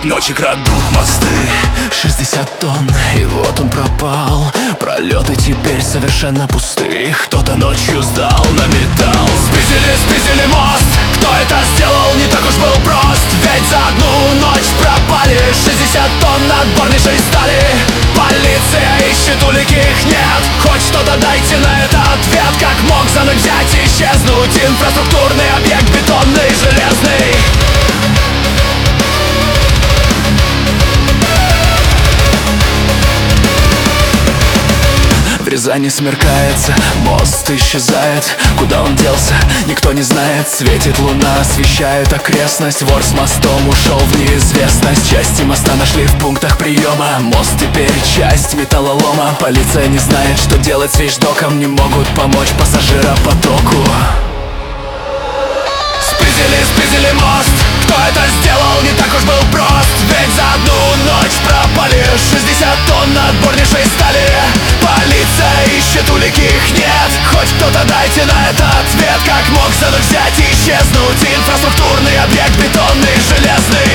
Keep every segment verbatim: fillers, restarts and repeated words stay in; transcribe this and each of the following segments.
Средь ночи крадут мосты. Шестьдесят тонн, и вот он пропал. Пролеты теперь совершенно пусты. Кто-то ночью сдал на металл. Спиздили, спиздили мост. Кто это сделал, не так уж был прост. Ведь за одну ночь пропали шестьдесят тонн отборнейшей стали. Полиция ищет, улики их нет. Хоть что-то дайте на это ответ. Как мог за ночь взять и исчезнуть инфраструктурный объект бетонный, железный? В Рязани смеркается, мост исчезает. Куда он делся, никто не знает. Светит луна, освещает окрестность. Вор с мостом ушел в неизвестность. Части моста нашли в пунктах приема. Мост теперь часть металлолома. Полиция не знает, что делать с вещдоком. Не могут помочь пассажиропотоку. Спиздили, спиздили мост. Кто это сделал, не так уж был прост. Ведь за одну ночь пропали шестьдесят тонн отборнейшей стали. Полиция ищет, улики их нет. Хоть кто-то дайте на это ответ. Как мог за ночь взять и исчезнуть инфраструктурный объект бетонный, железный?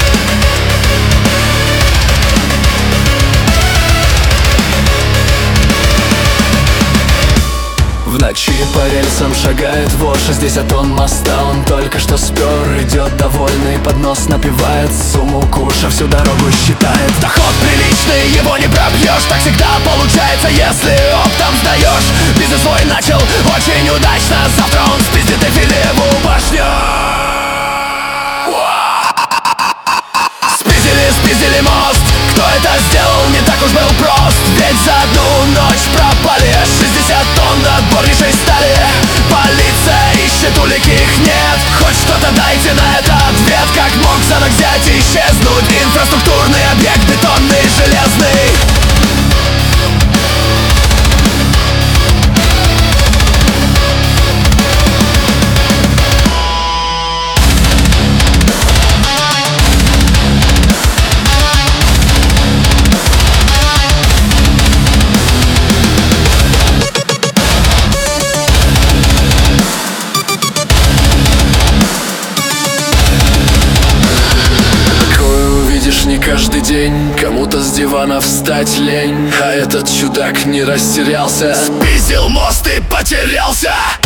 В ночи по рельсам шагает вор. Шестьдесят тонн моста он только что спер. Идет довольный, поднос напивает. Сумму куша всю дорогу считает. Доход приличный, его не пробьешь. Так всегда получается, если оптом сдаешь. Бизнес свой начал очень удачно. Завтра он спиздит Эйфелеву башню. Спиздили, спиздили мост. Кто это сделал, не так уж был прост. Ведь за одну ночь пропали шестьдесят тонн отборнейшей стали. Полиция ищет, улики их нет. Хоть что-то дайте на это ответ. Как мог за ночь взять и исчезнуть инфраструктурный объект бетонный, железный? Не каждый день, кому-то с дивана встать лень. А этот чудак не растерялся. Спиздил мост и потерялся.